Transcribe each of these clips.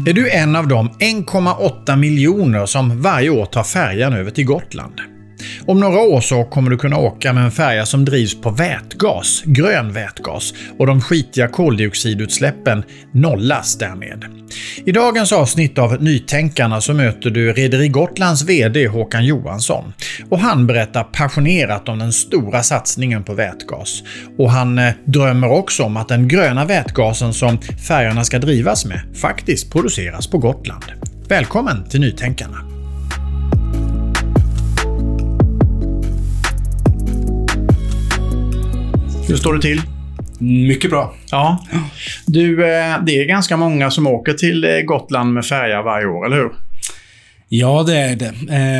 Är du en av de 1,8 miljoner som varje år tar färjan över till Gotland? Om några år så kommer du kunna åka med en färja som drivs på vätgas, grön vätgas, och de skitiga koldioxidutsläppen nollas därmed. I dagens avsnitt av Nytänkarna så möter du Rederi Gotlands vd Håkan Johansson, och han berättar passionerat om den stora satsningen på vätgas. Och han drömmer också om att den gröna vätgasen som färjorna ska drivas med faktiskt produceras på Gotland. Välkommen till Nytänkarna! Hur står det till? Mycket bra. Ja. Du, det är ganska många som åker till Gotland med färja varje år, eller hur? Ja, det är det.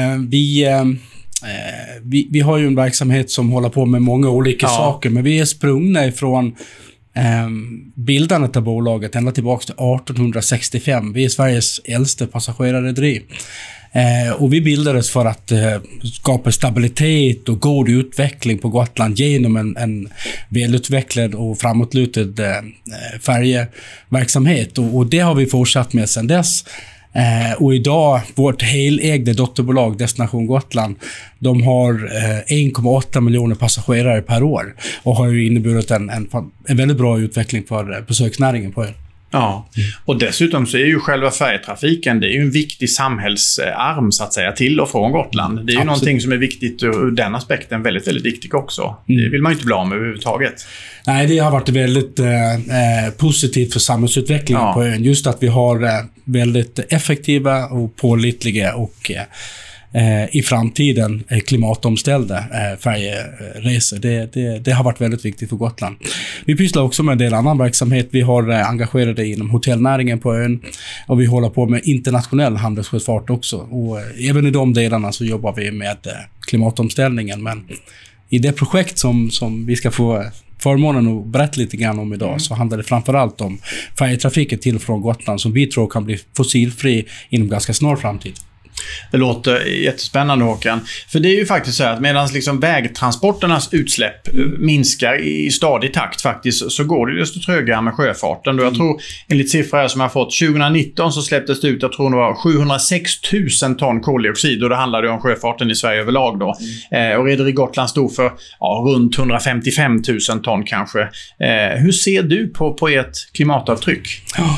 Vi har ju en verksamhet som håller på med många olika saker, men vi är sprungna ifrån bildandet av bolaget ända tillbaka till 1865. Vi är Sveriges äldste passagerarrederi. Och vi bildades för att skapa stabilitet och god utveckling på Gotland genom en välutvecklad och framåtlutad färjeverksamhet. Och det har vi fortsatt med sedan dess. Och idag, vårt helägda dotterbolag Destination Gotland, de har 1,8 miljoner passagerare per år och har ju inneburit en väldigt bra utveckling för besöksnäringen på ön. Ja, och dessutom så är ju själva färjetrafiken, det är ju en viktig samhällsarm så att säga till och från Gotland. Det är ju någonting som är viktigt ur den aspekten, väldigt, väldigt viktigt också. Det vill man ju inte bli av med överhuvudtaget. Nej, det har varit väldigt positivt för samhällsutvecklingen på ön. Just att vi har väldigt effektiva och pålitliga och i framtiden klimatomställda färjeresor. Det har varit väldigt viktigt för Gotland. Vi pysslar också med en del annan verksamhet. Vi har engagerade inom hotellnäringen på ön och vi håller på med internationell handelssjöfart också. Och även i de delarna så jobbar vi med klimatomställningen. Men i det projekt som vi ska få förmånen att berätta lite grann om idag så handlar det framförallt om färjetrafiken till och från Gotland som vi tror kan bli fossilfri inom ganska snar framtid. Det låter jättespännande, Håkan. För det är ju faktiskt så att medan liksom vägtransporternas utsläpp minskar i stadig takt faktiskt, så går det desto trögare med sjöfarten. Jag tror, enligt siffror som jag har fått, 2019 så släpptes det ut, jag tror det var 706 000 ton koldioxid, och det handlade om sjöfarten i Sverige överlag då. Och Rederi Gotland stod för runt 155 000 ton kanske. Hur ser du på ert klimatavtryck?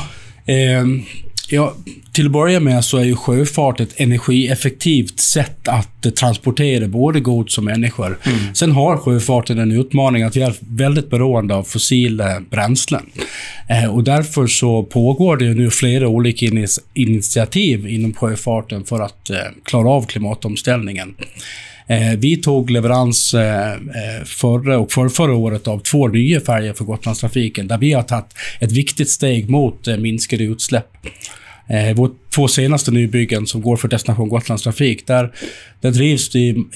Ja, till att börja med så är ju sjöfart ett energieffektivt sätt att transportera både gods och människor. Sen har sjöfarten en utmaning att vi är väldigt beroende av fossila bränslen. Och därför så pågår det nu flera olika initiativ inom sjöfarten för att klara av klimatomställningen. Vi tog leverans förra året av 2 nya färger för Gotlandstrafiken där vi har tagit ett viktigt steg mot minskade utsläpp. Våra 2 senaste nybyggen som går för Destination Gotlandstrafik, där drivs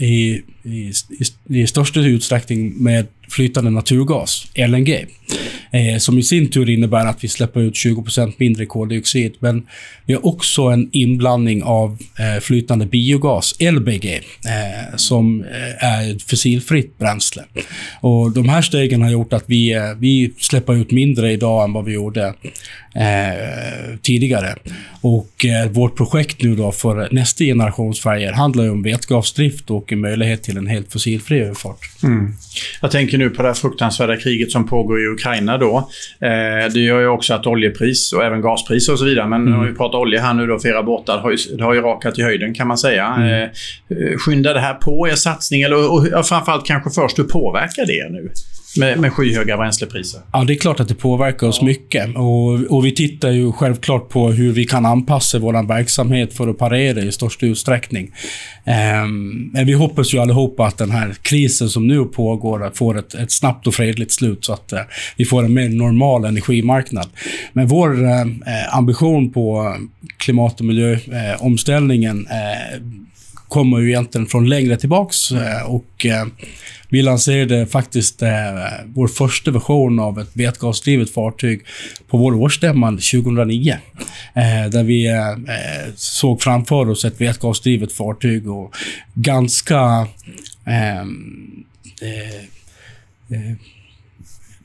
i största utsträckning med flytande naturgas, LNG, som i sin tur innebär att vi släpper ut 20% mindre koldioxid. Men vi har också en inblandning av flytande biogas, LBG, som är ett fossilfritt bränsle. Och de här stegen har gjort att vi släpper ut mindre idag än vad vi gjorde tidigare. Och vårt projekt nu då för nästa generations färger handlar ju om vätgasdrift och en möjlighet till en helt fossilfri överfart. Jag tänker nu på det fruktansvärda kriget som pågår i Ukraina då. Det gör ju också att oljepris och även gaspris och så vidare, men när vi pratar olja här nu då, för era båtar har ju rakat i höjden kan man säga. Skyndar det här på er satsning, och framförallt kanske först, hur påverkar det nu? Med skyhöga bränslepriser. Ja, det är klart att det påverkar oss mycket. Och vi tittar ju självklart på hur vi kan anpassa vår verksamhet för att parera i största utsträckning. Men vi hoppas ju allihopa att den här krisen som nu pågår får ett snabbt och fredligt slut så att vi får en mer normal energimarknad. Men vår ambition på klimat- och miljöomställningen kommer ju egentligen från längre tillbaks och vi lanserade faktiskt vår första version av ett vätgasdrivet fartyg på vår årsstämma 2009. Där vi såg framför oss ett vätgasdrivet fartyg och ganska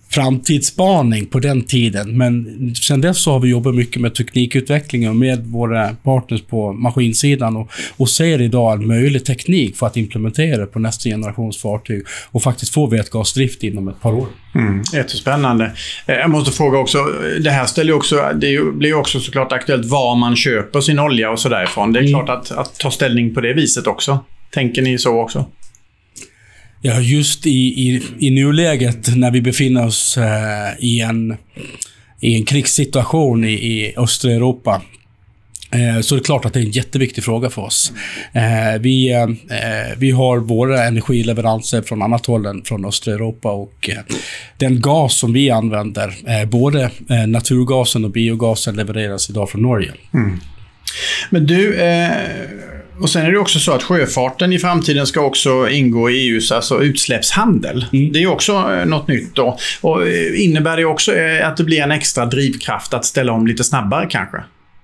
framtidsspaning på den tiden. Men sen dess så har vi jobbat mycket med teknikutveckling och med våra partners på maskinsidan och ser idag en möjlig teknik för att implementera på nästa generations fartyg och faktiskt få vätgasdrift inom ett par år. Jättespännande. Jag måste fråga också, det här ställer också, blir också såklart aktuellt var man köper sin olja och så därifrån. Det är klart att ta ställning på det viset också. Tänker ni så också? Ja, just i nuläget när vi befinner oss i en krigssituation i östra Europa, så är det klart att det är en jätteviktig fråga för oss. Vi har våra energileveranser från annat håll än från östra Europa och den gas som vi använder, både naturgasen och biogasen, levereras idag från Norge. Men du, och sen är det också så att sjöfarten i framtiden ska också ingå i EUs alltså utsläppshandel. Det är också något nytt då. Och innebär det också att det blir en extra drivkraft att ställa om lite snabbare kanske?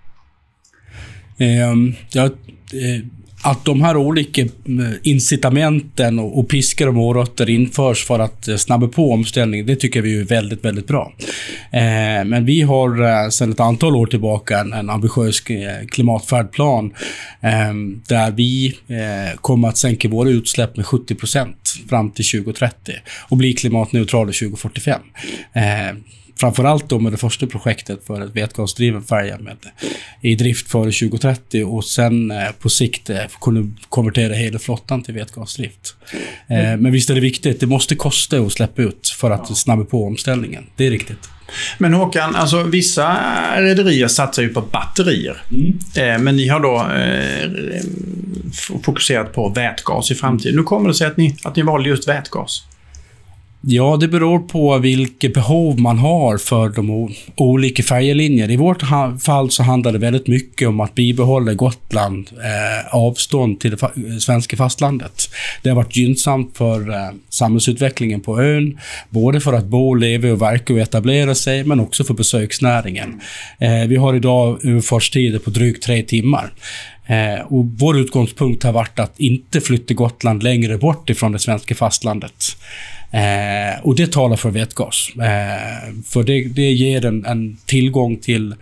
Att de här olika incitamenten och piskor och morötter införs för att snabba på omställningen, det tycker vi är väldigt, väldigt bra. Men vi har sedan ett antal år tillbaka en ambitiös klimatfärdplan där vi kommer att sänka våra utsläpp med 70% fram till 2030 och bli klimatneutrala 2045. Framförallt då med det första projektet för ett vätgasdriven färja i drift före 2030 och sen på sikt kunna konvertera hela flottan till vätgasdrift. Men visst är det viktigt, det måste kosta att släppa ut för att snabba på omställningen. Det är riktigt. Men Håkan, alltså vissa rederier satsar ju på batterier. Men ni har då fokuserat på vätgas i framtiden. Nu kommer det sig att ni valde just vätgas. Ja, det beror på vilket behov man har för de olika färjelinjer. I vårt fall så handlar det väldigt mycket om att bibehålla Gotland avstånd till det svenska fastlandet. Det har varit gynnsamt för samhällsutvecklingen på ön, både för att bo, leva och verka och etablera sig, men också för besöksnäringen. Vi har idag överfartstider på drygt 3 timmar. Och vår utgångspunkt har varit att inte flytta Gotland längre bort ifrån det svenska fastlandet. Och det talar för vätgas. För det ger en tillgång till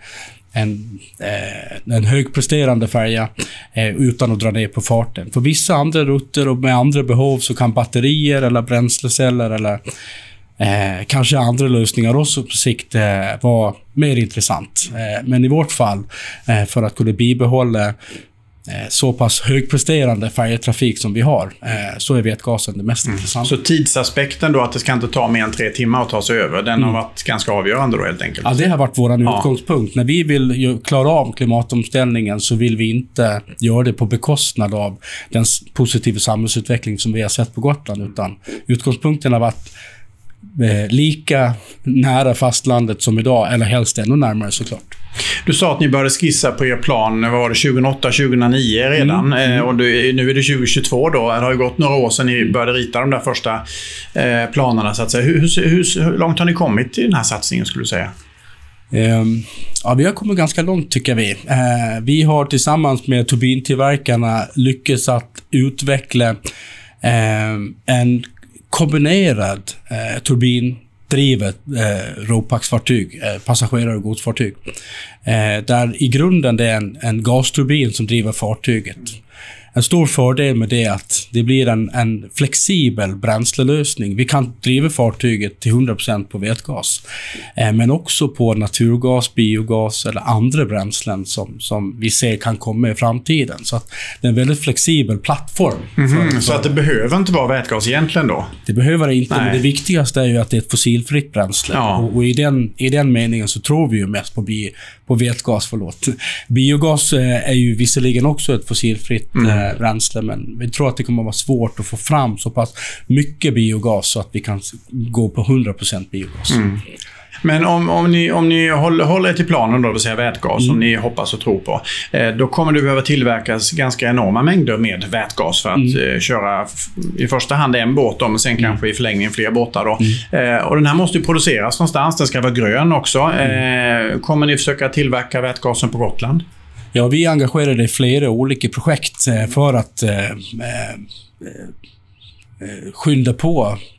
en högpresterande färja utan att dra ner på farten. För vissa andra rutter och med andra behov så kan batterier eller bränsleceller eller kanske andra lösningar också på sikt vara mer intressant. Men i vårt fall, för att kunna bibehålla så pass högpresterande färjetrafik som vi har, så är vätgasen det mest intressanta. Så tidsaspekten då, att det ska inte ta mer än 3 timmar att ta sig över, den har varit ganska avgörande då helt enkelt? Ja, det har varit vår utgångspunkt. När vi vill klara av klimatomställningen så vill vi inte göra det på bekostnad av den positiva samhällsutveckling som vi har sett på Gotland, utan utgångspunkten har varit lika nära fastlandet som idag, eller helst ännu närmare såklart. Du sa att ni började skissa på er plan, var det 2008-2009 redan? Och nu är det 2022 då. Det har ju gått några år sedan ni började rita de där första planerna så att säga. Hur långt har ni kommit i den här satsningen skulle du säga? Ja, vi har kommit ganska långt tycker vi. Vi har tillsammans med turbintillverkarna lyckats att utveckla en kombinerad turbindrivet ropaxfartyg, passagerar- och godsfartyg. Där i grunden det är en gasturbin som driver fartyget. En stor fördel med det är att det blir en flexibel bränslelösning. Vi kan driva fartyget till 100% på vätgas. Men också på naturgas, biogas eller andra bränslen som vi ser kan komma i framtiden. Så att det är en väldigt flexibel plattform. Så att det behöver inte vara vätgas egentligen då? Det behöver det inte, men det viktigaste är ju att det är ett fossilfritt bränsle. Ja. Och i den meningen så tror vi ju mest på vätgas. Biogas är ju visserligen också ett fossilfritt bränsle, men vi tror att det kommer att vara svårt att få fram så pass mycket biogas så att vi kan gå på 100% biogas. Men om ni håller till planen då, det vill säga vätgas, som ni hoppas och tror på, då kommer det behöva tillverkas ganska enorma mängder med vätgas för att köra i första hand en båt då, men sen kanske i förlängningen fler båtar då. Och den här måste ju produceras någonstans, den ska vara grön också. Kommer ni försöka tillverka vätgasen på Gotland? Ja, vi är engagerade i flera olika projekt för att skynda på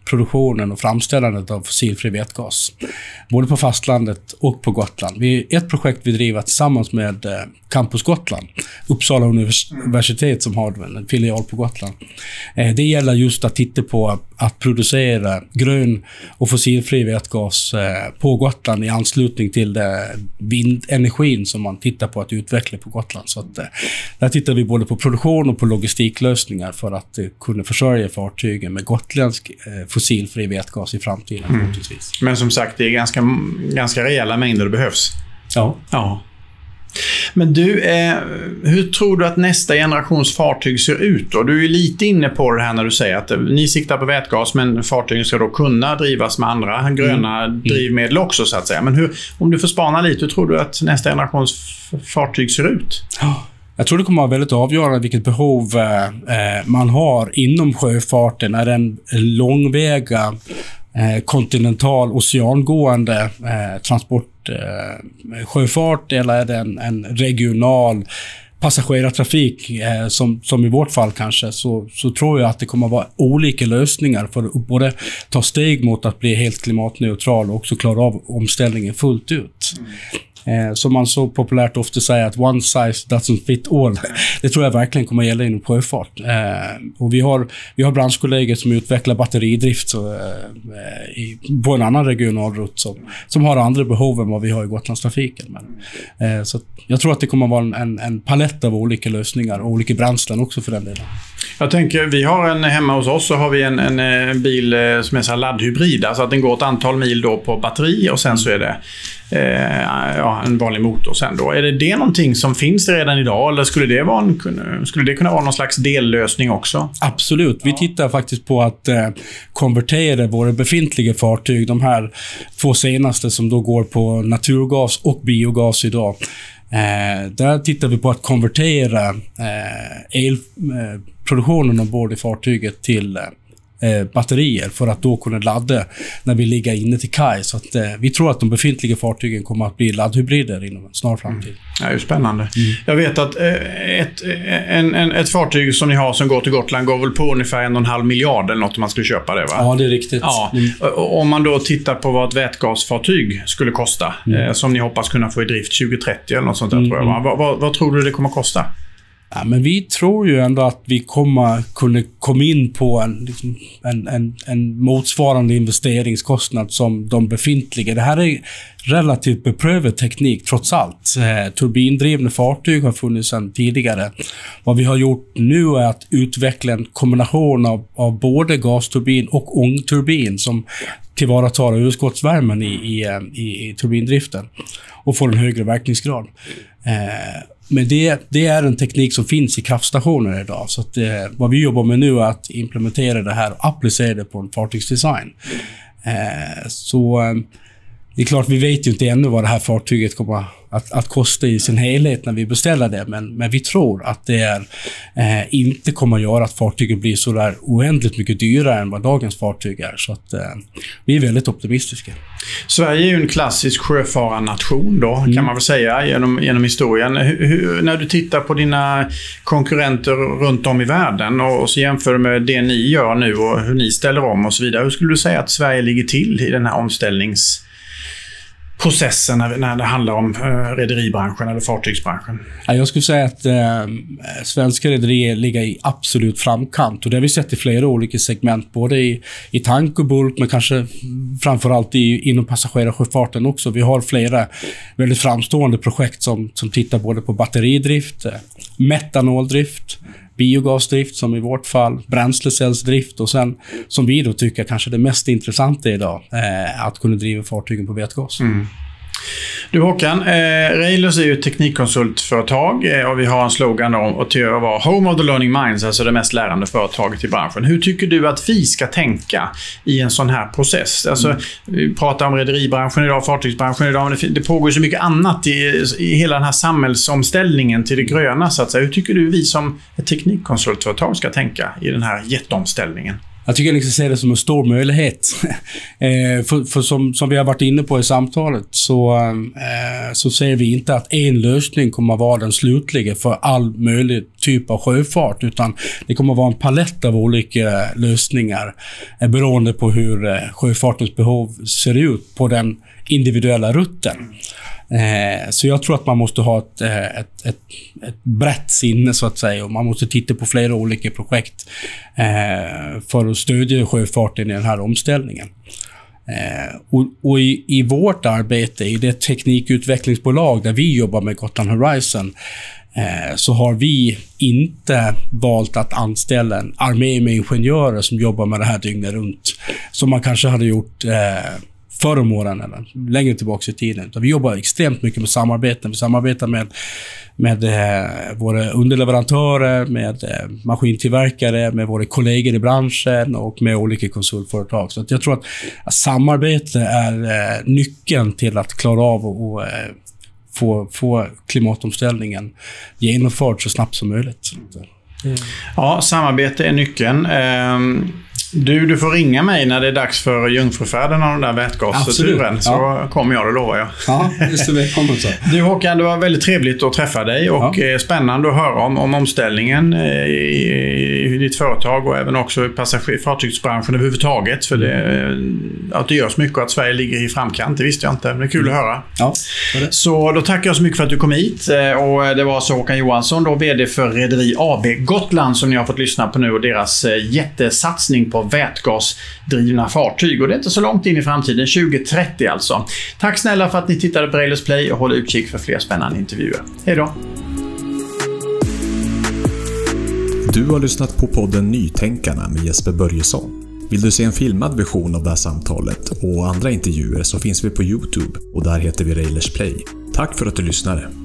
produktionen och framställandet av fossilfri vätgas. Både på fastlandet och på Gotland. Ett projekt vi driver tillsammans med Campus Gotland, Uppsala universitet som har en filial på Gotland. Det gäller just att titta på att producera grön och fossilfri vätgas på Gotland i anslutning till vindenergin som man tittar på att utveckla på Gotland. Så att, där tittar vi både på produktion och på logistiklösningar för att kunna försörja fartygen med gotländsk fossilfri vätgas i framtiden. Men som sagt, det är ganska rejäla mängder det behövs. Ja. Men du, hur tror du att nästa generations fartyg ser ut då? Du är lite inne på det här när du säger att ni siktar på vätgas, men fartygen ska då kunna drivas med andra gröna drivmedel också så att säga. Men om du får spana lite, hur tror du att nästa generations fartyg ser ut? Jag tror det kommer att vara väldigt avgörande vilket behov man har inom sjöfarten. Är det en långväga kontinental oceangående transportsjöfart eller är det en regional passagerartrafik som i vårt fall kanske, så tror jag att det kommer att vara olika lösningar för att både ta steg mot att bli helt klimatneutral och också klara av omställningen fullt ut. Som man så populärt ofta säger att one size doesn't fit all. Det tror jag verkligen kommer att gälla inom sjöfart. Och vi har branschkollegor som utvecklar batteridrift på en annan regional rutt som har andra behov än vad vi har i Gotlandstrafiken. Så jag tror att det kommer att vara en palett av olika lösningar och olika bränslen också för den delen. Jag tänker, vi har hemma hos oss så har vi en bil som är så här laddhybrid, alltså att den går ett antal mil då på batteri och sen så är det en vanlig motor sen då. Är det någonting som finns redan idag eller skulle det kunna vara någon slags dellösning också? Absolut. Vi tittar faktiskt på att konvertera våra befintliga fartyg, de här två senaste som då går på naturgas och biogas idag. Där tittar vi på att konvertera elproduktionen ombord i fartyget till batterier för att då kunna ladda när vi ligger inne till kaj. Så att vi tror att de befintliga fartygen kommer att bli laddhybrider inom en snar framtid. Ja, det är ju spännande. Jag vet att ett fartyg som ni har som går till Gotland går väl på ungefär 1,5 miljard eller något om man skulle köpa det, va? Ja, det är riktigt. Ja. Om man då tittar på vad ett vätgasfartyg skulle kosta som ni hoppas kunna få i drift 2030 eller något sånt där tror jag, va? Vad tror du det kommer att kosta? Ja, men vi tror ju ändå att vi kommer kunna komma in på en motsvarande investeringskostnad som de befintliga. Det här är relativt beprövad teknik trots allt. Turbindrivna fartyg har funnits sedan tidigare. Vad vi har gjort nu är att utveckla en kombination av både gasturbin och ångturbin som tillvaratar överskottsvärmen i turbindriften och får en högre verkningsgrad. Men det är en teknik som finns i kraftstationer idag. Så att vad vi jobbar med nu är att implementera det här och applicera det på en fartygsdesign. Så det är klart, vi vet ju inte ännu vad det här fartyget kommer att kosta i sin helhet när vi beställer det. Men vi tror att det inte kommer att göra att fartyget blir så där oändligt mycket dyrare än vad dagens fartyg är. Så att vi är väldigt optimistiska. Sverige är ju en klassisk sjöfararnation då, kan man väl säga, genom historien. När du tittar på dina konkurrenter runt om i världen och så jämför med det ni gör nu och hur ni ställer om och så vidare, hur skulle du säga att Sverige ligger till i den här omställningsprocessen när det handlar om rederibranschen eller fartygsbranschen? Ja, jag skulle säga att svenska rederier ligger i absolut framkant och det har vi sett i flera olika segment, både i tank och bulk men kanske framförallt inom passagerarsjöfarten också. Vi har flera väldigt framstående projekt som tittar både på batteridrift, metanoldrift, biogasdrift som i vårt fall, bränslecellsdrift och sen som vi då tycker kanske det mest intressanta idag att kunna driva fartygen på vätgas. Du Håkan, Railers är ju ett teknikkonsultföretag och vi har en slogan om att vara Home of the Learning Minds, alltså det mest lärande företaget i branschen. Hur tycker du att vi ska tänka i en sån här process? Alltså, vi pratar om rederibranschen idag, fartygsbranschen idag, men det pågår ju så mycket annat i hela den här samhällsomställningen till det gröna så att säga. Hur tycker du vi som ett teknikkonsultföretag ska tänka i den här jätteomställningen? Jag tycker jag ser det som en stor möjlighet. För som vi har varit inne på i samtalet så ser vi inte att en lösning kommer att vara den slutliga för all möjlig typ av sjöfart, utan det kommer att vara en palett av olika lösningar beroende på hur sjöfartens behov ser ut på den individuella rutten. Så jag tror att man måste ha ett brett sinne så att säga, och man måste titta på flera olika projekt för att stödja sjöfarten i den här omställningen. Och i vårt arbete, i det teknikutvecklingsbolag där vi jobbar med Gotland Horizon, så har vi inte valt att anställa en armé med ingenjörer som jobbar med det här dygnet runt, som man kanske hade gjort förr om åren eller längre tillbaka i tiden. Vi jobbar extremt mycket med samarbeten. Vi samarbetar med våra underleverantörer, med maskintillverkare, med våra kollegor i branschen och med olika konsultföretag. Så att jag tror att samarbete är nyckeln till att klara av och få klimatomställningen genomförd så snabbt som möjligt. Ja, samarbete är nyckeln. Du får ringa mig när det är dags för jungfrufärden av den där vätgasturen. Så kommer jag, det lovar jag. Ja, just det. Välkommen så. Du Håkan, det var väldigt trevligt att träffa dig och spännande att höra om omställningen i ditt företag och även också fartygsbranschen överhuvudtaget. För att det görs mycket och att Sverige ligger i framkant, det visste jag inte. Men det är kul att höra. Ja, så då tackar jag så mycket för att du kom hit. Och det var så Håkan Johansson, då vd för Rederi AB Gotland, som ni har fått lyssna på nu, och deras jättesatsning på vätgasdrivna fartyg. Och det är inte så långt in i framtiden, 2030 alltså. Tack snälla för att ni tittade på Railers Play och håll utkik för fler spännande intervjuer. Hej då! Du har lyssnat på podden Nytänkarna med Jesper Börjesson. Vill du se en filmad version av det här samtalet och andra intervjuer så finns vi på YouTube och där heter vi Railers Play. Tack för att du lyssnade!